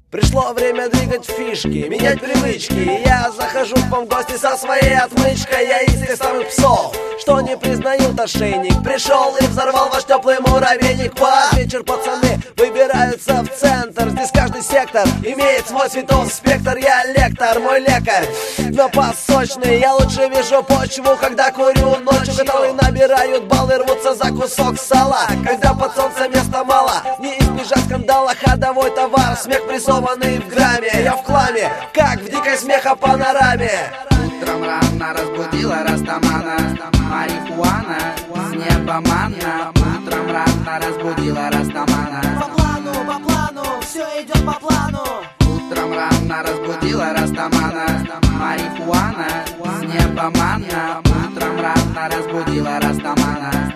Пришло время двигать фишки, менять привычки. И я захожу к вам в гости со своей отмычкой. Я из тех самых псов, что не признают ошейник. Пришел и взорвал ваш теплый муравейник. Под вечер пацаны выбираются в центр. Здесь каждый сектор имеет свой цветов спектр. Я лектор, мой лекарь напас сочный. Я лучше вижу почву, когда курю ночью. Каталы набирают баллы, рвутся за кусок сала. Когда под солнцем места мало, не избежать скандала. Ходовой товар, смех прессованный в грамме. Я в кламе, как в дикой смеха панораме. Утром рано разбудила Растамана марихуана, с неба манна. Утром рано разбудила Растамана. По плану, все идет по плану. Утром рано разбудила Растамана марихуана, с неба манна. Утром рано разбудила Растамана.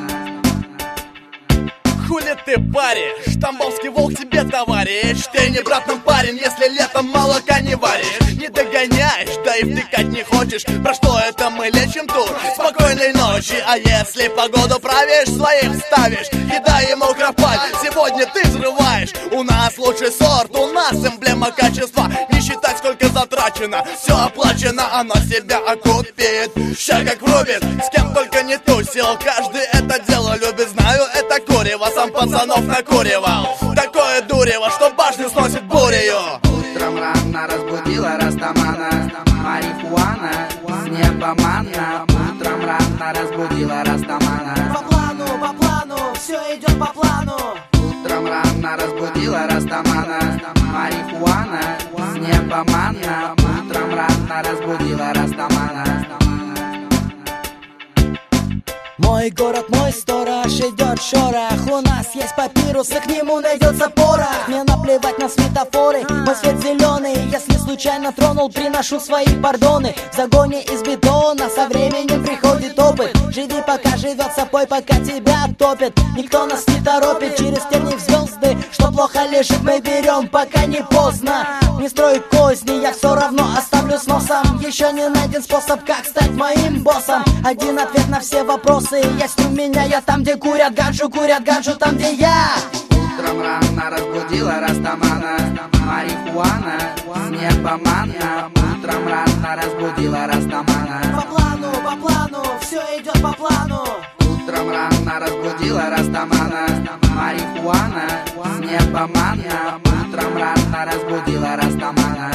Хули ты паришь? Тамбовский волк тебе товарищ. Ты не брат нам парень, если летом молока не варишь. Не догоняешь, да и втыкать не хочешь. Про что это мы лечим тут? Спокойной ночи. А если погоду правишь, своих ставишь. Кидай ему кропаль, сегодня ты взрываешь. У нас лучший сорт, у нас эмблема качества. Не считать, сколько затрачено, все оплачено, оно себя окупит. Ща как врубит, с кем только не тусил. Каждый это дело любит, знаю, это курево. Сам пацанов накуривал. Такое дурево, что башню сносит бурею. Утром рано разбудила Растамана марихуана, с неба манна. Утром рано разбудила Растамана. По плану, все идет по плану. Утром рано разбудила Растамана марихуана, с неба манна. Утром рано разбудила Растамана. Мой город, мой сторож, идет шорох. У нас есть папирус, и к нему найдется порох. Мне наплевать на светофоры, мой свет зеленый. Если случайно тронул, приношу свои пардоны. В загоне из бетона со временем приходит опыт. Живи пока живется, пой пока тебя топит. Никто нас не торопит, через тернии в звезды. Что плохо лежит, мы берем, пока не поздно. Не строй козни, я все равно оставлю с носом. Еще не найден способ, как стать моим боссом. Один ответ на все вопросы есть у меня. Я там, где курят ганджу там, где я. Утром рано разбудила Растамана марихуана, с неба манна. Утром рано разбудила Растамана. По плану, все идет по плану. Утром рано разбудила Растамана марихуана, с неба манна. Утром рано разбудила Растамана.